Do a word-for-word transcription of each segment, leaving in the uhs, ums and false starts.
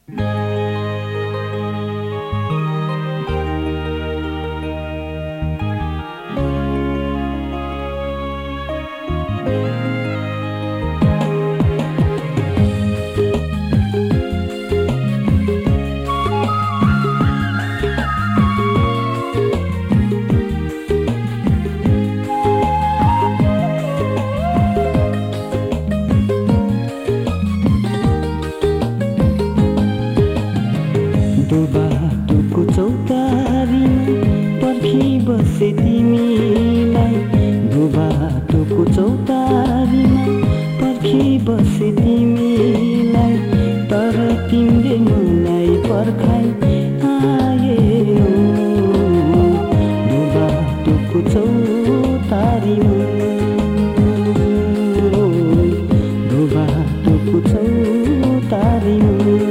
बाटोको चौतारीमा पर्खी बसे तिमीलाई, बाटोको चौतारीमा पर्खी बसे तिमीलाई, तर तिमीले मलाई पर्खाइ आएनौ। बाटोको चौतारीमा, बाटोको चौतारीमा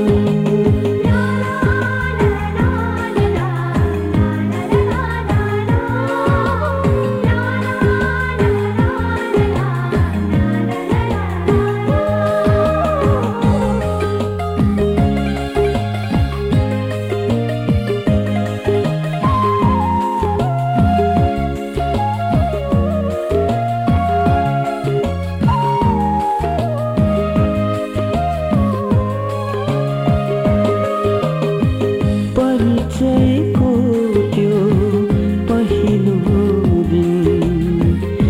परिचयको त्यो पहिलो दिन,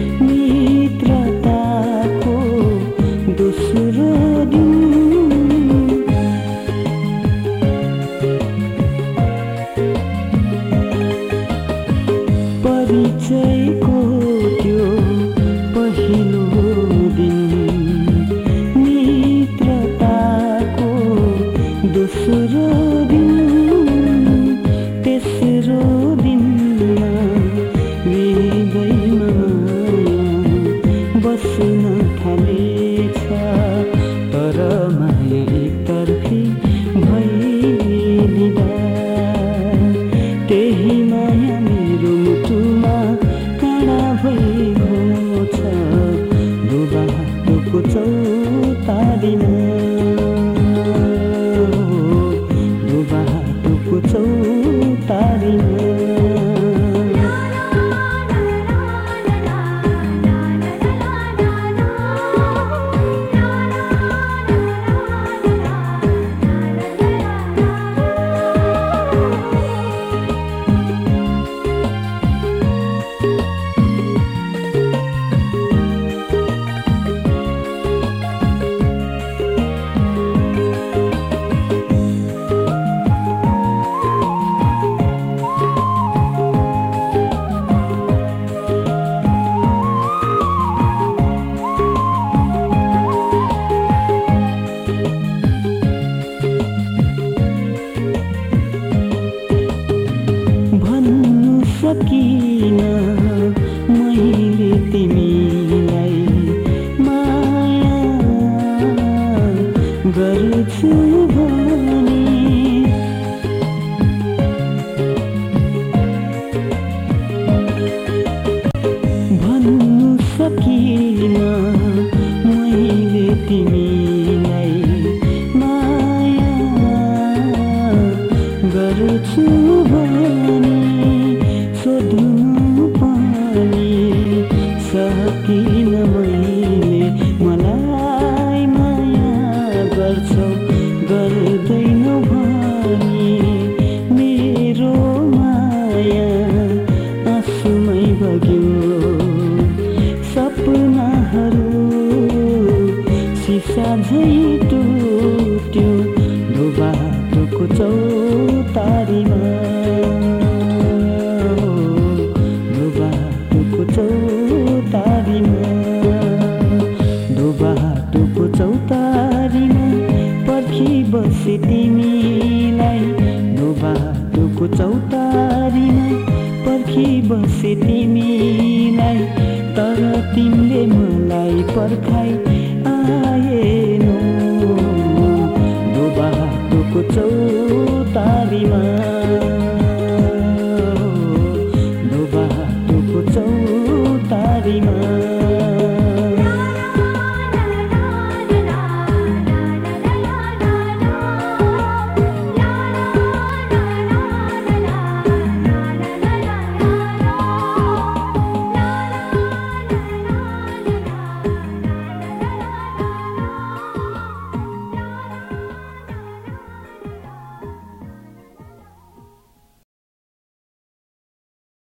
मित्रताको दोस्रो दिन, परिचयको त्यो पहिलो दिन, मित्रताको दोस्रो दिन, तेस्रो दिनमा हृदयमा बस्न थालेछ, तर माया एकतर्फी भइदिँदा त्यही माया मेरो मुटुमा काँडा भइगयो छ। बाटोको चौतारीमा, बाटोको चौतारीमा सकिन मैले तिमीलाई माया गर्छु भने, भन्नु सकिन मैले तिमीलाई माया गर्छु भने, सोध्नु पनि सकिन मैले मलाई माया गर्छौ गर्दैनौ भनी, मेरो माया आँसुमै बग्यो, सपनाहरू सिसा झै टुट्यो। बाटोको चौतारीमा, बाटोको चौतारीमा, बाटोको चौतारीमा पर्खी बसे तिमीलाई, बाटोको चौतारीमा पर्खी बसे तिमीलाई, तर तिमीले मलाई पर्खाइ आएनौ। बाटोको चौतारीमा